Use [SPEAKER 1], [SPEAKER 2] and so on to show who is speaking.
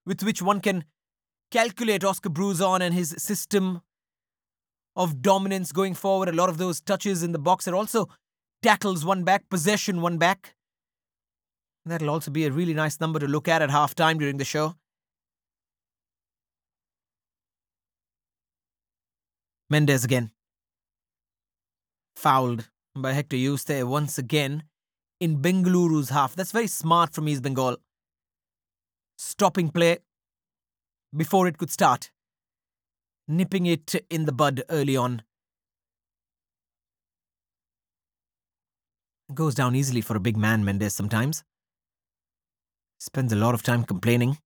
[SPEAKER 1] with which one can calculate Oscar Bruzon and his system of dominance going forward. A lot of those touches in the box are also tackles one back, possession one back. That'll also be a really nice number to look at halftime during the show. Mendes again. Fouled by Hector Yuste once again in Bengaluru's half. That's very smart from East Bengal. Stopping play before it could start. Nipping it in the bud early on. Goes down easily for a big man, Mendes, sometimes. Spends a lot of time complaining.